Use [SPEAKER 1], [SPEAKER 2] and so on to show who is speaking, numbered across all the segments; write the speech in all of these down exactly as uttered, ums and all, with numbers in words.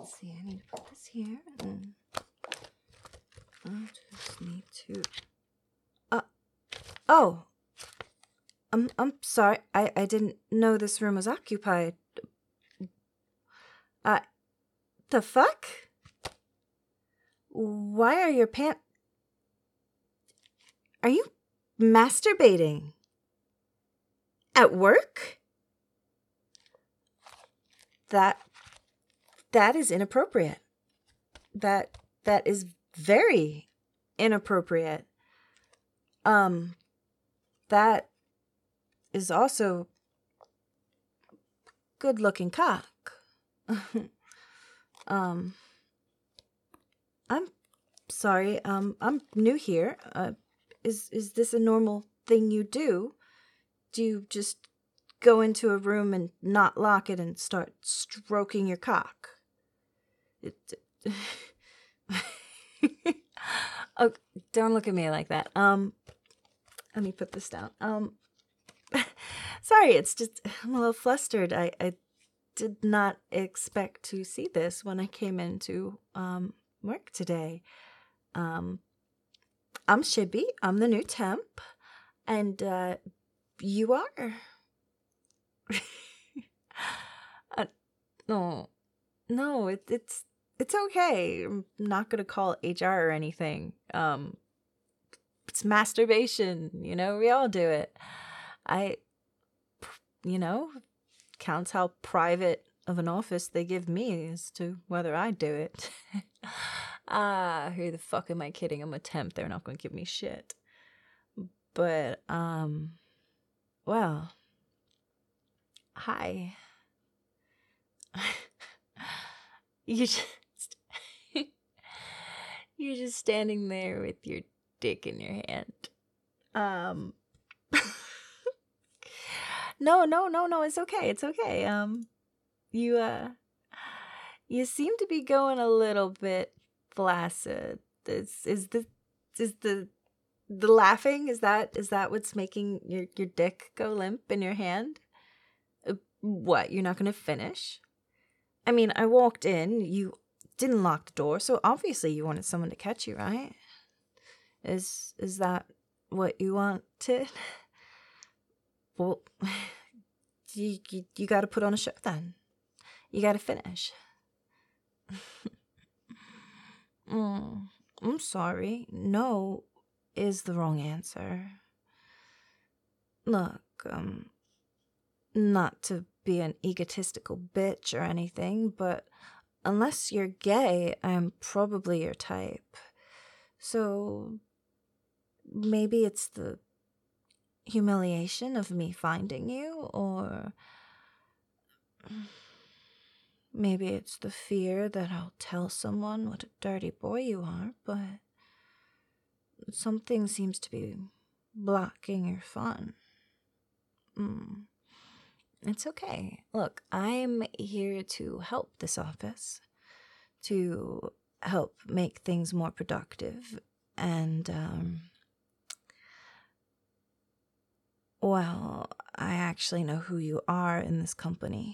[SPEAKER 1] let's see, I need to put this here, and I just need to... Uh, oh! I'm, I'm sorry, I, I didn't know this room was occupied. Uh, the fuck? Why are your pants... Are you masturbating? At work? That... That is inappropriate. That... That is very inappropriate. Um... That is also... good-looking cock. um... I'm sorry, um, I'm new here. Uh, is is this a normal thing you do? Do you just go into a room and not lock it and start stroking your cock? It, oh, don't look at me like that. Um, let me put this down. Um, sorry, it's just, I'm a little flustered. I, I did not expect to see this when I came into, um, work today. Um, I'm Shibby. I'm the new temp. And, uh, you are? uh, no. No, it, it's, it's okay. I'm not gonna call H R or anything. Um, it's masturbation, you know? We all do it. I, you know, counts how private of an office they give me as to whether I do it. Ah, who the fuck am I kidding? I'm a temp. They're not going to give me shit. But, um, well, hi. You just, you're just standing there with your dick in your hand. Um, no, no, no, no, it's okay. It's okay. Um, you, uh, you seem to be going a little bit flaccid. Is, is the, is the, the laughing, is that, is that what's making your, your dick go limp in your hand? Uh, what, you're not going to finish? I mean, I walked in, you didn't lock the door, so obviously you wanted someone to catch you, right? Is, is that what you wanted? Well, you, you, you gotta put on a show then. You gotta finish. mm, I'm sorry. No is the wrong answer. Look, um, not to be an egotistical bitch or anything, but unless you're gay, I'm probably your type. So maybe it's the humiliation of me finding you, or maybe it's the fear that I'll tell someone what a dirty boy you are, but something seems to be blocking your fun. Mm. It's okay. Look, I'm here to help this office, to help make things more productive, and, um, well, I actually know who you are in this company.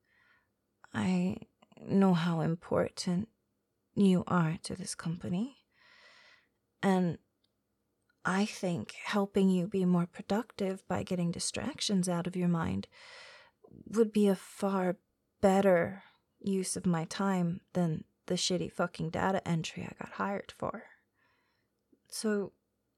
[SPEAKER 1] I know how important you are to this company. And I think helping you be more productive by getting distractions out of your mind would be a far better use of my time than the shitty fucking data entry I got hired for. So,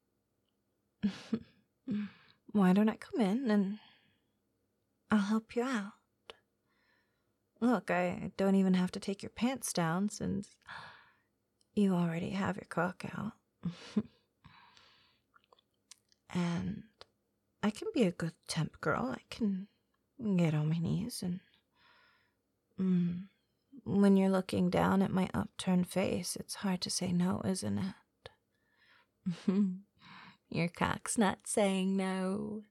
[SPEAKER 1] why don't I come in and I'll help you out? Look, I don't even have to take your pants down since you already have your cock out. And I can be a good temp girl. I can get on my knees and... Mm, when you're looking down at my upturned face, it's hard to say no, isn't it? Your cock's not saying no.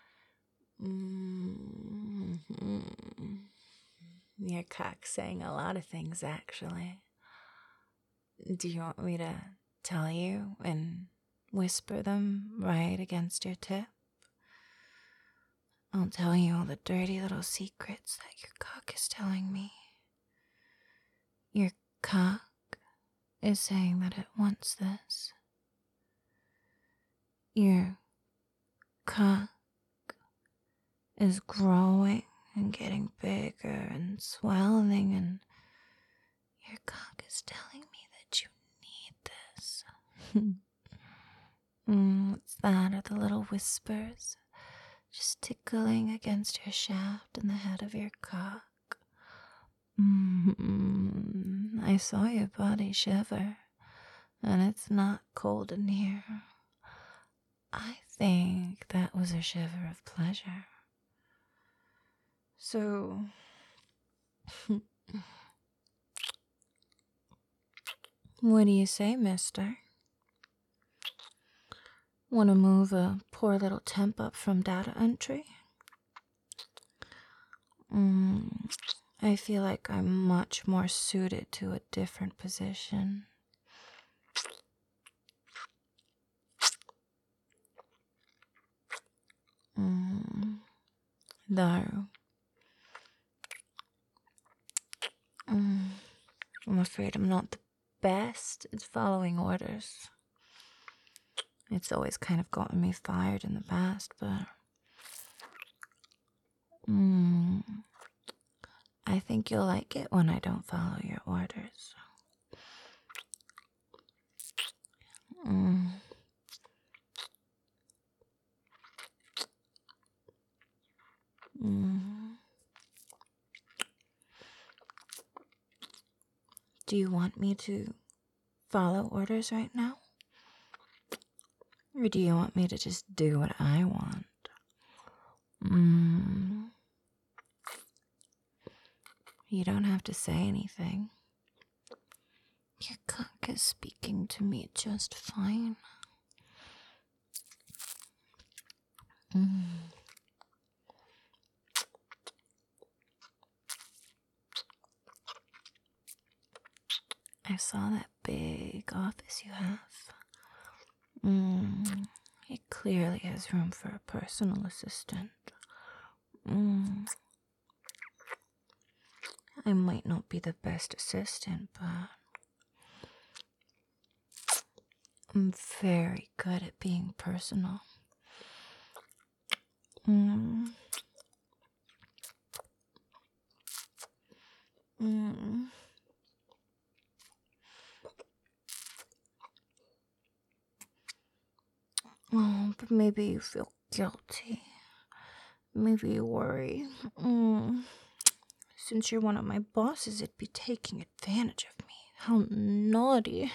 [SPEAKER 1] Mm-hmm. Your cock's saying a lot of things, actually. Do you want me to tell you and whisper them right against your tip? I'll tell you all the dirty little secrets that your cock is telling me. Your cock is saying that it wants this. Your cock is growing and getting bigger and swelling, and your cock is telling me that you need this. mm, what's that? Are the little whispers just tickling against your shaft and the head of your cock? Mm-hmm. I saw your body shiver, and it's not cold in here. I think that was a shiver of pleasure. So, what do you say, mister? Want to move a poor little temp up from data entry? Mm, I feel like I'm much more suited to a different position. Mm, though, mm, I'm afraid I'm not the best at following orders. It's always kind of gotten me fired in the past, but mm, I think you'll like it when I don't follow your orders. Mm. Mm. Do you want me to follow orders right now? Or do you want me to just do what I want? Mm. You don't have to say anything. Your cock is speaking to me just fine. Mm. I saw that big office you have. Mm. It clearly has room for a personal assistant. Mm. I might not be the best assistant, but I'm very good at being personal. Mm. Mm. Oh, but maybe you feel guilty. Maybe you worry. Mm. Since you're one of my bosses, it'd be taking advantage of me. How naughty.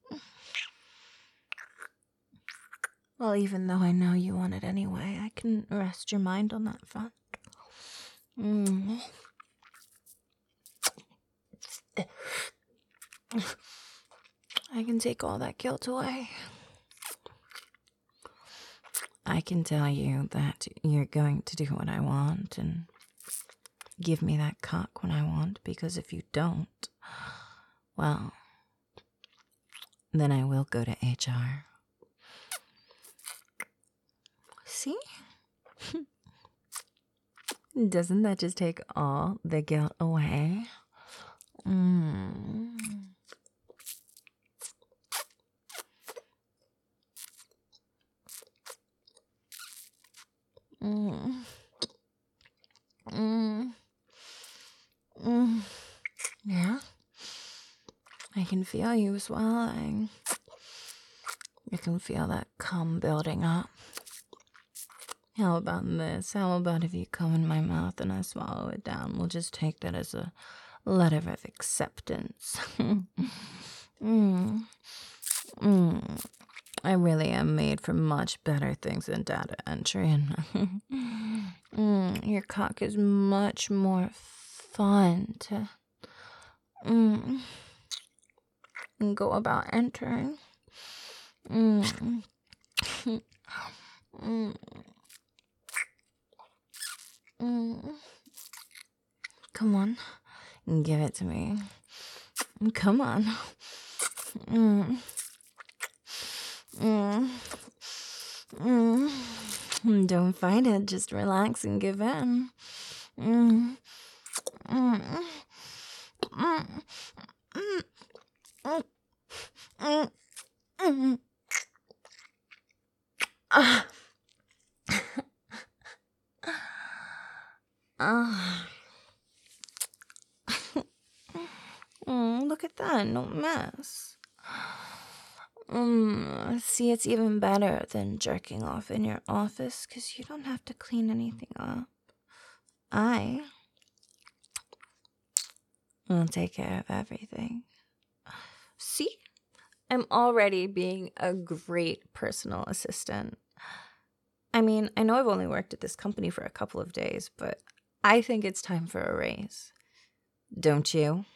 [SPEAKER 1] Well, even though I know you want it anyway, I can rest your mind on that front. Mm. I can take all that guilt away. I can tell you that you're going to do what I want and give me that cock when I want, because if you don't, well, then I will go to H R. See? Doesn't that just take all the guilt away? Mm. Mm. Mm. Mm. Yeah? I can feel you swelling. You can feel that cum building up. How about this? How about if you come in my mouth and I swallow it down? We'll just take that as a letter of acceptance. mm. Mm. I really am made for much better things than data entry, and mm, your cock is much more fun to mm, go about entering. Mm. mm. Mm. Come on, give it to me. Come on. Mm. Mm. Mm. Don't fight it, just relax and give in. Mm. Mm. Mm. Mm, mm, ah, ah. Mm, look at that, no mess. Mm, see, it's even better than jerking off in your office because you don't have to clean anything up. I will take care of everything. See? I'm already being a great personal assistant. I mean, I know I've only worked at this company for a couple of days, but I think it's time for a raise. Don't you?